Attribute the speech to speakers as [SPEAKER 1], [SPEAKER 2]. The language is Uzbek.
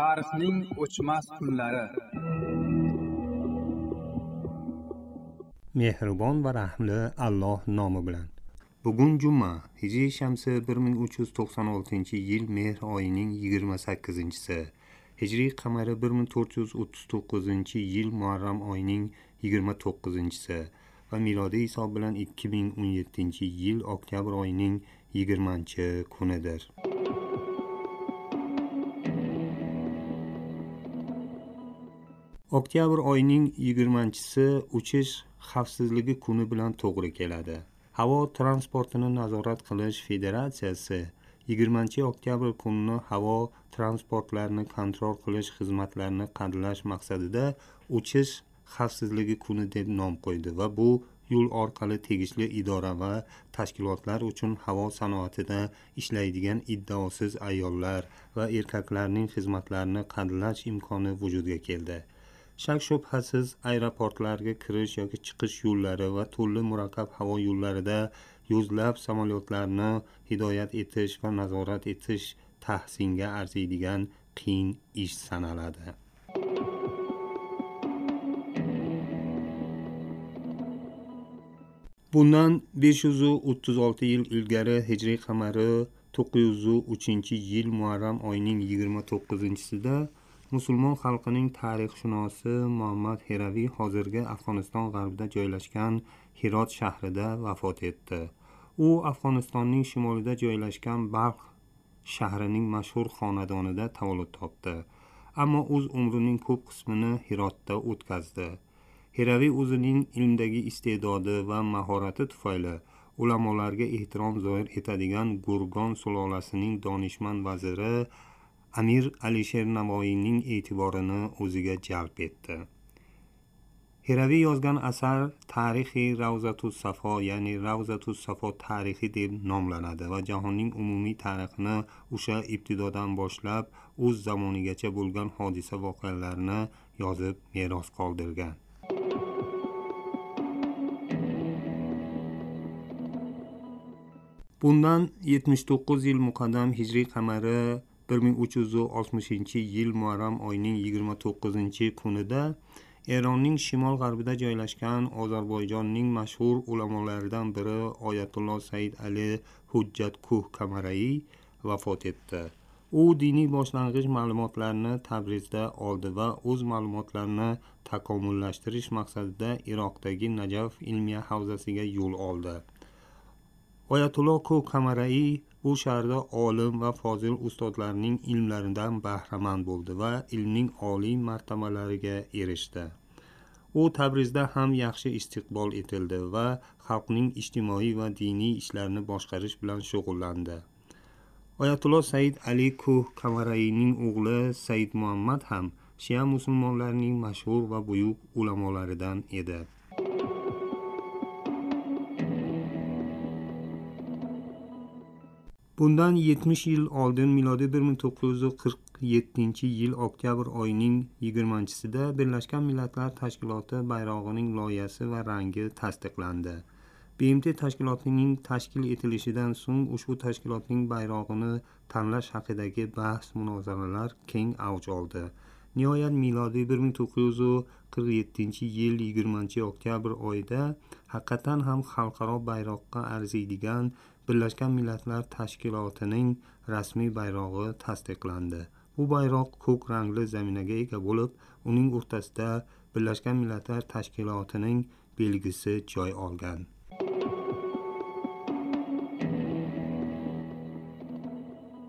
[SPEAKER 1] Tarixning o'chmas kunlari.
[SPEAKER 2] Mehribon va rahmli Alloh nomi bilan. Bugun juma, Hijriy shamsi 1396-yil Mehr oyining 28-si, Hijriy qamari 1439-yil Muharram oyining 29-si va milodiy hisob bilan 2017-yil oktyabr oyining 20-kunidir. Oktyabr oyining 20-si uchish xavfsizligi kuni bilan to'g'ri keladi. Havo transportini nazorat qilish federatsiyasi 20-oktyabr kunini havo transportlarini kontrol qilish xizmatlarini qadrlash maqsadida uchish xavfsizligi kuni deb nom qo'ydi va bu yo'l orqali tegishli idora va tashkilotlar uchun havo sanoatida ishlaydigan iddaosiz ayollar va erkaklarning xizmatlarini qadrlash imkoni vujudga keldi. Shak shubhasiz aeroportlarga kirish yoki chiqish yo'llari va turli murakkab havo yo'llarida yuzlab samolyotlarni hidoyat etish va nazorat etish tahsinga arziydigan qiyin ish sanaladi. Bundan 536 yil ilgari Hijriy qamari 903-yil Muharram oyining 29-sida musulmon xalqining tarixshunosi Muhammad Heraviy hozirgi Afg'oniston g'arbida joylashgan Hirot shahrida vafot etdi. U Afg'onistonning shimolida joylashgan Balx shahrining mashhur xonadonida tavallud topdi, ammo o'z umrining ko'p qismini Hirotda o'tkazdi. Heraviy o'zining ilmdagi iste'dodi va mahorati tufayli ulamolarga ehtirom zoir etadigan Gurgon sulolasining donishmand vaziri Amir Alisher Navoiyning e'tiborini o'ziga jalb etdi. Heraviy yozgan asar Tarixiy Ravzatus Safo, ya'ni Ravzatus Safo tarixi deb nomlanadi va jahonning umumiy tarixini o'sha ibtidodan boshlab o'z zamonigacha bo'lgan hodisa voqealarni yozib meros qoldirgan. Bundan 79 yil muqaddam Hijriy qamari 1360-yil Muharram oyining 29-kunida Eronning shimol-g'arbida joylashgan Ozarbayjonning mashhur ulamolaridan biri Oyatulloh Said Ali Hujjatkuh Kamarai vafot etdi. U diniy boshlang'ich ma'lumotlarni Tabrizda oldi va o'z ma'lumotlarini takomillashtirish maqsadida Iroqdagi Najaf ilmiya havzasiga yo'l oldi. Oyatulloh Kuh Kamarai bu shaharda olim va fozil ustozlarning ilmlaridan bahramand bo'ldi va ilmning oliy martabalariga erishdi. U Tabrizda ham yaxshi istiqbol etildi va xalqning ijtimoiy va diniy ishlarini boshqarish bilan shug'ullandi. Oyatulloh Said Ali Kuh Kamaraining o'g'li Said Muhammad ham Shia musulmonlarining mashhur va buyuk ulamolaridan edi. Bundan 70 yil oldin milodiy 1947-yil oktyabr oyining 20-sida Birlashgan Millatlar Tashkiloti bayrog'ining loyihasi va rangi tasdiqlandi. BMT tashkilotining tashkil etilishidan so'ng ushbu tashkilotning bayrog'ini tanlash haqidagi bahs-munozaralar keng avj oldi. Nihoyat milodiy 1947-yil 20-oktyabr oyida haqiqatan ham xalqaro bayroqqa arziydigan Birlashgan Millatlar Tashkilotining rasmiy bayrog'i tasdiqlandi. Bu bayroq ko'k rangli zaminaga ega bo'lib, uning o'rtasida Birlashgan Millatlar Tashkilotining belgisi joy olgan.